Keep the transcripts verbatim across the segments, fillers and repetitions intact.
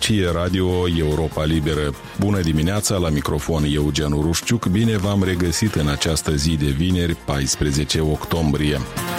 Aici e Radio Europa Liberă. Bună dimineața, la microfon Eugen Urușciuc. Bine v-am regăsit în această zi de vineri, paisprezece octombrie.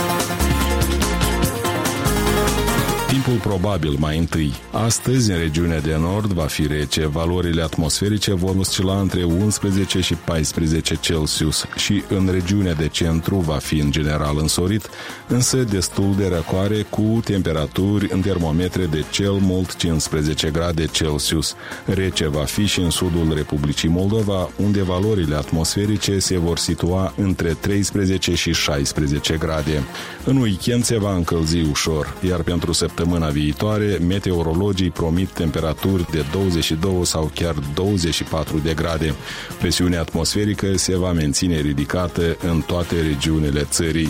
Timpul probabil mai întâi. Astăzi, în regiunea de nord, va fi rece. Valorile atmosferice vor oscila între unsprezece și paisprezece Celsius și în regiunea de centru va fi în general însorit, însă destul de răcoare cu temperaturi în termometre de cel mult cincisprezece grade Celsius. Rece va fi și în sudul Republicii Moldova, unde valorile atmosferice se vor situa între treisprezece și șaisprezece grade. În weekend se va încălzi ușor, iar pentru săptămâna viitoare, meteorologii promit temperaturi de douăzeci și doi sau chiar douăzeci și patru de grade. Presiunea atmosferică se va menține ridicată în toate regiunile țării.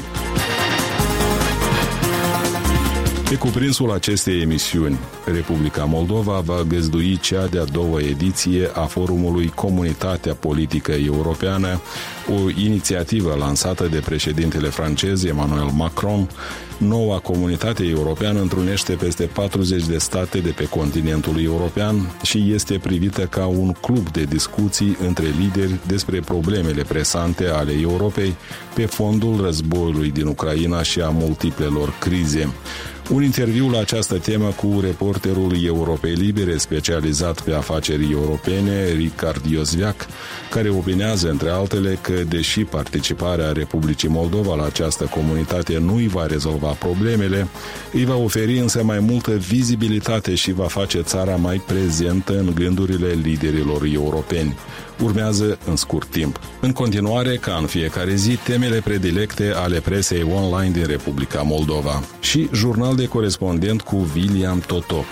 Pe cuprinsul acestei emisiuni, Republica Moldova va găzdui cea de-a doua ediție a forumului Comunitatea Politică Europeană, o inițiativă lansată de președintele francez Emmanuel Macron. Noua comunitate europeană întrunește peste patruzeci de state de pe continentul european și este privită ca un club de discuții între lideri despre problemele presante ale Europei pe fondul războiului din Ucraina și a multiplelor crize. Un interviu la această temă cu reporterul Europei Libere specializat pe afaceri europene, Ricard Iosviac, care opinează, între altele, că deși participarea Republicii Moldova la această comunitate nu îi va rezolva problemele, îi va oferi însă mai multă vizibilitate și va face țara mai prezentă în gândurile liderilor europeni. Urmează în scurt timp. În continuare, ca în fiecare zi, temele predilecte ale presei online din Republica Moldova și jurnal de corespondent cu William Totoc.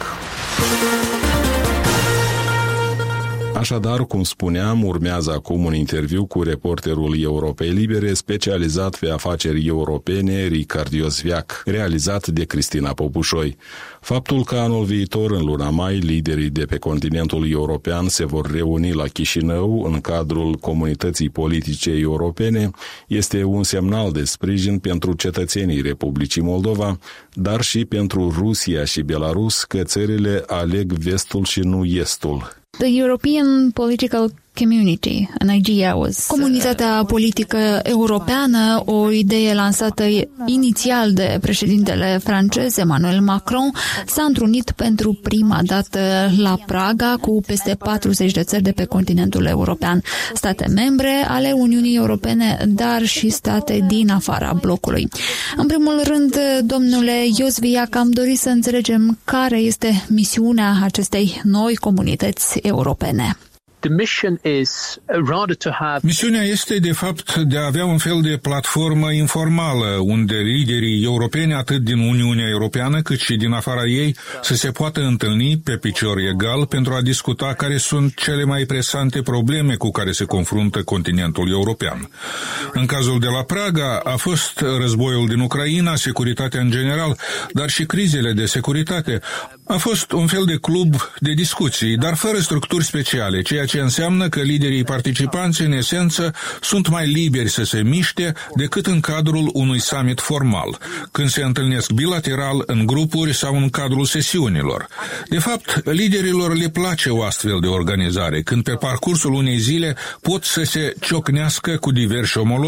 Așadar, cum spuneam, urmează acum un interviu cu reporterul Europei Libere specializat pe afaceri europene, Ricard Iosviac, realizat de Cristina Popușoi. Faptul că anul viitor, în luna mai, liderii de pe continentul european se vor reuni la Chișinău în cadrul comunității politice europene este un semnal de sprijin pentru cetățenii Republicii Moldova, dar și pentru Rusia și Belarus, că țările aleg vestul și nu estul. The European political community, an idea was... Comunitatea politică europeană, o idee lansată inițial de președintele francez Emmanuel Macron, s-a întrunit pentru prima dată la Praga cu peste patruzeci de țări de pe continentul european, state membre ale Uniunii Europene, dar și state din afara blocului. În primul rând, domnule Iosviac, am dorit să înțelegem care este misiunea acestei noi comunități europene. Misiunea este, de fapt, de a avea un fel de platformă informală, unde liderii europeni, atât din Uniunea Europeană, cât și din afara ei, să se poată întâlni pe picior egal pentru a discuta care sunt cele mai presante probleme cu care se confruntă continentul european. În cazul de la Praga a fost războiul din Ucraina, securitatea în general, dar și crizele de securitate. A fost un fel de club de discuții, dar fără structuri speciale, ceea ce înseamnă că liderii participanți, în esență, sunt mai liberi să se miște decât în cadrul unui summit formal, când se întâlnesc bilateral, în grupuri sau în cadrul sesiunilor. De fapt, liderilor le place o astfel de organizare, când pe parcursul unei zile pot să se ciocnească cu diversi omologi